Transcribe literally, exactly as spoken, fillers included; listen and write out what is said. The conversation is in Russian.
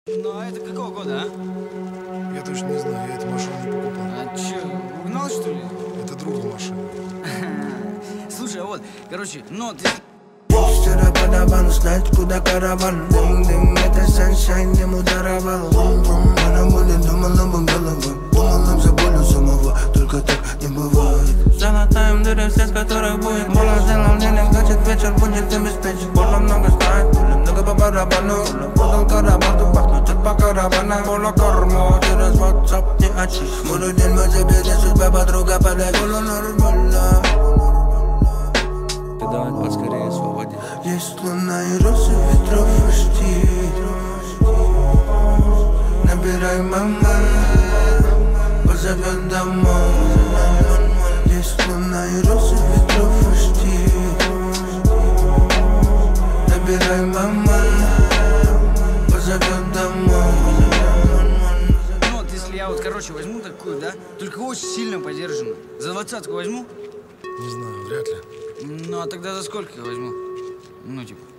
Ну, а это какого года, а? Я точно не знаю, я эту машину не покупал. А чё, угнал, что ли? Это друга машина. Слушай, а вот, короче, ну, ты... Вчера по барабану, знать, куда караван. Дым-дым, это саншайн, ему даровал. Бум-бум, она будет думала бы головой. Думала за болью самого, только так не бывает. Золотаем дыры, все с которых будет. Больно сделал денег, значит вечер будет обеспечен. Больно много знает, много по барабану. Продал караван, тут пахнет от по каравана. Больно корму, через WhatsApp не очись. Буду день мы тебе, не судьба, подруга, подай. Больно нормально. Давай поскорее освободи. Есть луна и розы ветров почти. Набирай мама, позовет домой. Есть луна и розы ветров почти. Набирай мама, позовет домой. Ну, вот если я вот, короче, возьму такую, да, только очень сильно подержанную. За двадцатку возьму? Не знаю, вряд ли. Ну, а тогда за сколько я возьму? Ну, типа...